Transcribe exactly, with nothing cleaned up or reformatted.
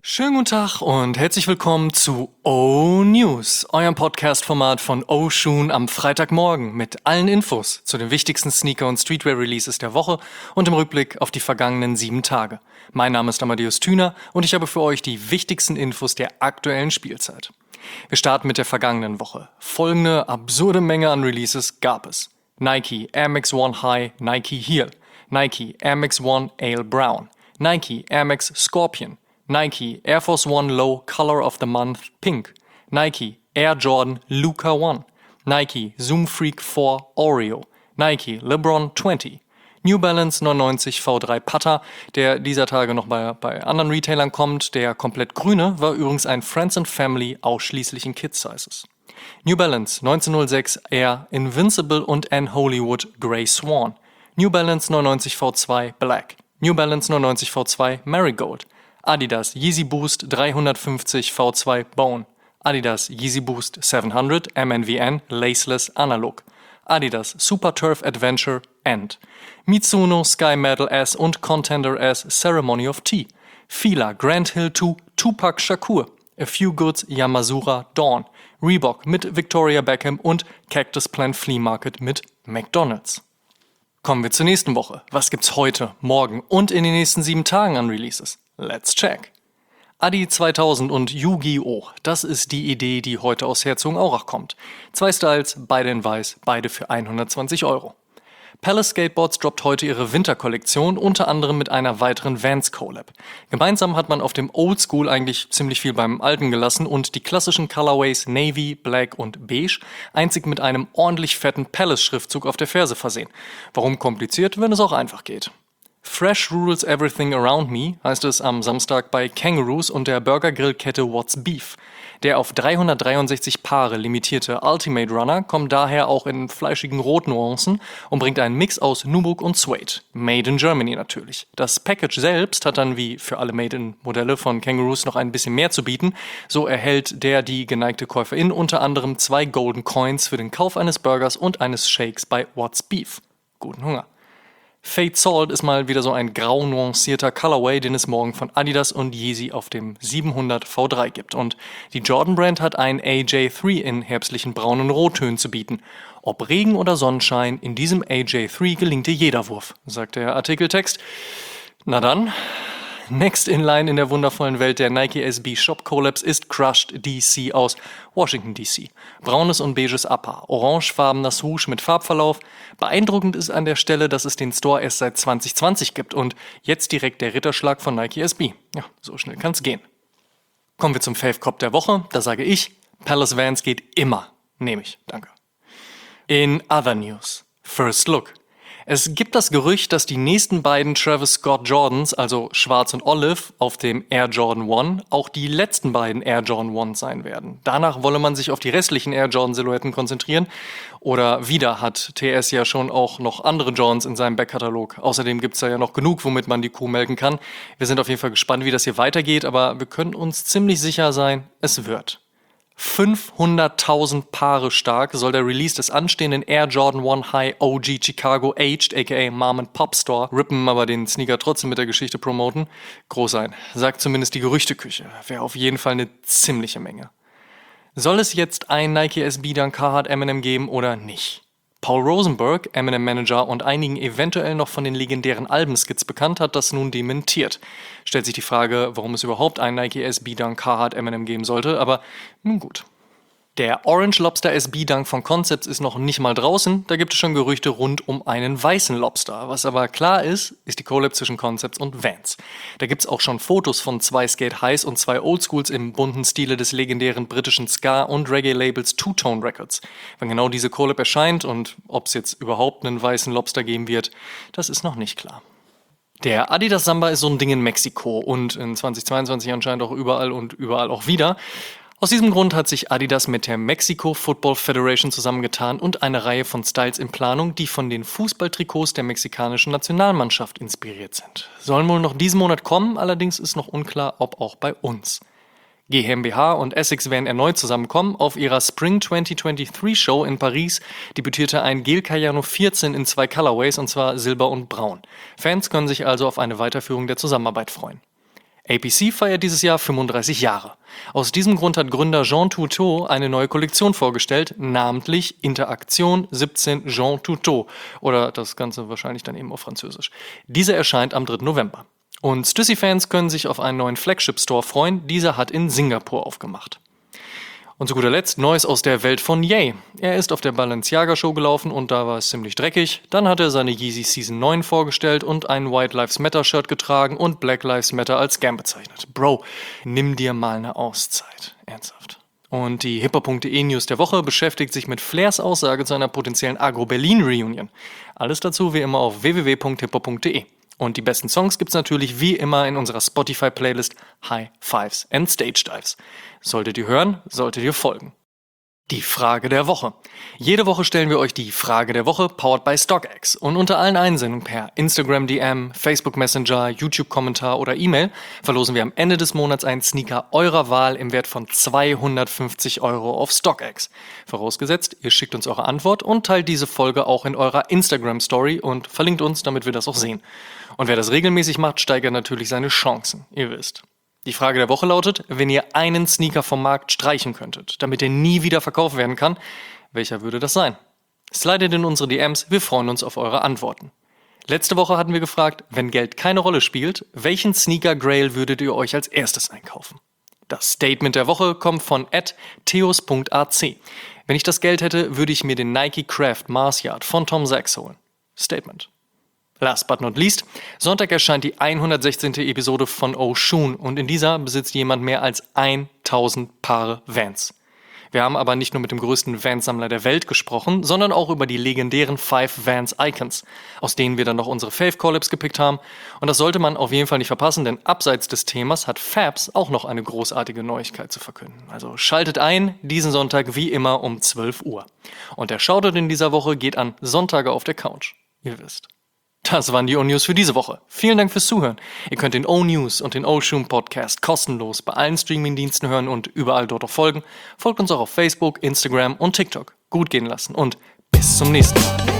Schönen guten Tag und herzlich willkommen zu O-News, eurem Podcast-Format von O-Shoon am Freitagmorgen mit allen Infos zu den wichtigsten Sneaker- und Streetwear-Releases der Woche und im Rückblick auf die vergangenen sieben Tage. Mein Name ist Amadeus Thüner und ich habe für euch die wichtigsten Infos der aktuellen Spielzeit. Wir starten mit der vergangenen Woche. Folgende absurde Menge an Releases gab es: Nike Air Max One High Nike Heel, Nike Air Max One Ale Brown, Nike Air Max Scorpion, Nike Air Force One Low Color of the Month Pink, Nike Air Jordan Luka One, Nike Zoom Freak vier Oreo, Nike LeBron zwanzig, New Balance neunundneunzig V drei Putter, der dieser Tage noch bei, bei anderen Retailern kommt. Der komplett grüne war übrigens ein Friends and Family ausschließlich in Kids Sizes. New Balance neunzehnhundertsechs Air Invincible und Ann Hollywood Grey Swan, New Balance neunundneunzig V zwei Black, New Balance neunundneunzig V zwei Marigold, Adidas Yeezy Boost dreihundertfünfzig V zwei Bone, Adidas Yeezy Boost siebenhundert M N V N Laceless Analog, Adidas Super Turf Adventure End, Mizuno Sky Metal S und Contender S Ceremony of Tea, Fila Grand Hill zwei Tupac Shakur, A Few Goods Yamazura Dawn, Reebok mit Victoria Beckham und Cactus Plant Flea Market mit McDonald's. Kommen wir zur nächsten Woche. Was gibt's heute, morgen und in den nächsten sieben Tagen an Releases? Let's check. Adi zweitausend und Yu-Gi-Oh! Das ist die Idee, die heute aus Herzogenaurach kommt. Zwei Styles, beide in weiß, beide für hundertzwanzig Euro. Palace Skateboards droppt heute ihre Winterkollektion, unter anderem mit einer weiteren Vans-Collab. Gemeinsam hat man auf dem Oldschool eigentlich ziemlich viel beim Alten gelassen und die klassischen Colorways Navy, Black und Beige einzig mit einem ordentlich fetten Palace-Schriftzug auf der Ferse versehen. Warum kompliziert, wenn es auch einfach geht? Fresh rules everything around me, heißt es am Samstag bei Kangaroos und der Burgergrillkette What's Beef. Der auf dreihundertdreiundsechzig Paare limitierte Ultimate Runner kommt daher auch in fleischigen Rotnuancen und bringt einen Mix aus Nubuck und Suede. Made in Germany natürlich. Das Package selbst hat dann wie für alle Made-in-Modelle von Kangaroos noch ein bisschen mehr zu bieten. So erhält der die geneigte Käuferin unter anderem zwei Golden Coins für den Kauf eines Burgers und eines Shakes bei What's Beef. Guten Hunger. Fade Salt ist mal wieder so ein grau nuancierter Colorway, den es morgen von Adidas und Yeezy auf dem siebenhundert V drei gibt. Und die Jordan Brand hat ein A J drei in herbstlichen braunen Rottönen zu bieten. Ob Regen oder Sonnenschein, in diesem A J drei gelingt dir jeder Wurf, sagt der Artikeltext. Na dann. Next in line in der wundervollen Welt der Nike S B Shop Collabs ist Crushed D C aus Washington D C. Braunes und beiges Upper, orangefarbener Swoosh mit Farbverlauf. Beeindruckend ist an der Stelle, dass es den Store erst seit zwanzig zwanzig gibt und jetzt direkt der Ritterschlag von Nike S B. Ja, so schnell kann's gehen. Kommen wir zum Fave Cop der Woche. Da sage ich, Palace Vans geht immer. Nehme ich, danke. In other news, First Look. Es gibt das Gerücht, dass die nächsten beiden Travis Scott Jordans, also schwarz und olive, auf dem Air Jordan eins auch die letzten beiden Air Jordan eins sein werden. Danach wolle man sich auf die restlichen Air Jordan Silhouetten konzentrieren. Oder wieder hat T S ja schon auch noch andere Jordans in seinem Backkatalog. Außerdem gibt's da ja noch genug, womit man die Kuh melken kann. Wir sind auf jeden Fall gespannt, wie das hier weitergeht, aber wir können uns ziemlich sicher sein, es wird. fünfhunderttausend Paare stark soll der Release des anstehenden Air Jordan eins High O G Chicago Aged, aka Mom and Pop Store, rippen aber den Sneaker trotzdem mit der Geschichte promoten, groß sein. Sagt zumindest die Gerüchteküche. Wäre auf jeden Fall eine ziemliche Menge. Soll es jetzt ein Nike S B Dunk Carhartt Eminem geben oder nicht? Paul Rosenberg, Eminem-Manager und einigen eventuell noch von den legendären Albenskits bekannt, hat das nun dementiert. Stellt sich die Frage, warum es überhaupt einen Nike S B Dunk Carhartt Eminem geben sollte, aber nun gut. Der Orange Lobster S B Dunk von Concepts ist noch nicht mal draußen, da gibt es schon Gerüchte rund um einen weißen Lobster. Was aber klar ist, ist die Collab zwischen Concepts und Vans. Da gibt's auch schon Fotos von zwei Skate Highs und zwei Oldschools im bunten Stile des legendären britischen Ska- und Reggae-Labels Two-Tone Records. Wann genau diese Collab erscheint und ob es jetzt überhaupt einen weißen Lobster geben wird, das ist noch nicht klar. Der Adidas Samba ist so ein Ding in Mexiko und in zweitausendzweiundzwanzig anscheinend auch überall und überall auch wieder. Aus diesem Grund hat sich Adidas mit der Mexico Football Federation zusammengetan und eine Reihe von Styles in Planung, die von den Fußballtrikots der mexikanischen Nationalmannschaft inspiriert sind. Sollen wohl noch diesen Monat kommen, allerdings ist noch unklar, ob auch bei uns. GmbH und Essex werden erneut zusammenkommen. Auf ihrer Spring zwanzig dreiundzwanzig Show in Paris debütierte ein Gel Cayano vierzehn in zwei Colorways, und zwar Silber und Braun. Fans können sich also auf eine Weiterführung der Zusammenarbeit freuen. A P C feiert dieses Jahr fünfunddreißig Jahre. Aus diesem Grund hat Gründer Jean Toutot eine neue Kollektion vorgestellt, namentlich Interaktion siebzehn Jean Toutot. Oder das Ganze wahrscheinlich dann eben auf Französisch. Diese erscheint am dritten November. Und Stussy-Fans können sich auf einen neuen Flagship-Store freuen. Dieser hat in Singapur aufgemacht. Und zu guter Letzt Neues aus der Welt von Ye. Er ist auf der Balenciaga-Show gelaufen und da war es ziemlich dreckig. Dann hat er seine Yeezy Season neun vorgestellt und ein White Lives Matter Shirt getragen und Black Lives Matter als Scam bezeichnet. Bro, nimm dir mal eine Auszeit. Ernsthaft. Und die hip hop punkt de News der Woche beschäftigt sich mit Flairs Aussage zu einer potenziellen Agro-Berlin-Reunion. Alles dazu wie immer auf w w w punkt hip hop punkt de. Und die besten Songs gibt's natürlich wie immer in unserer Spotify-Playlist High Fives and Stage Dives. Solltet ihr hören, solltet ihr folgen. Die Frage der Woche. Jede Woche stellen wir euch die Frage der Woche, powered by StockX. Und unter allen Einsendungen per Instagram D M, Facebook Messenger, YouTube-Kommentar oder E-Mail verlosen wir am Ende des Monats einen Sneaker eurer Wahl im Wert von zweihundertfünfzig Euro auf StockX. Vorausgesetzt, ihr schickt uns eure Antwort und teilt diese Folge auch in eurer Instagram-Story und verlinkt uns, damit wir das auch sehen. Und wer das regelmäßig macht, steigert natürlich seine Chancen, ihr wisst. Die Frage der Woche lautet, wenn ihr einen Sneaker vom Markt streichen könntet, damit er nie wieder verkauft werden kann, welcher würde das sein? Slidet in unsere D Ms, wir freuen uns auf eure Antworten. Letzte Woche hatten wir gefragt, wenn Geld keine Rolle spielt, welchen Sneaker Grail würdet ihr euch als erstes einkaufen? Das Statement der Woche kommt von at theos punkt a c. Wenn ich das Geld hätte, würde ich mir den Nike Craft Mars Yard von Tom Sachs holen. Statement. Last but not least, Sonntag erscheint die hundertsechzehnte Episode von Oshun und in dieser besitzt jemand mehr als tausend Paare Vans. Wir haben aber nicht nur mit dem größten Vans-Sammler der Welt gesprochen, sondern auch über die legendären Five Vans Icons, aus denen wir dann noch unsere Fave-Collabs gepickt haben. Und das sollte man auf jeden Fall nicht verpassen, denn abseits des Themas hat Fabs auch noch eine großartige Neuigkeit zu verkünden. Also schaltet ein, diesen Sonntag wie immer um zwölf Uhr. Und der Shoutout in dieser Woche geht an Sonntage auf der Couch. Ihr wisst. Das waren die O-News für diese Woche. Vielen Dank fürs Zuhören. Ihr könnt den O-News und den Oshun Podcast kostenlos bei allen Streamingdiensten hören und überall dort auch folgen. Folgt uns auch auf Facebook, Instagram und TikTok. Gut gehen lassen und bis zum nächsten Mal.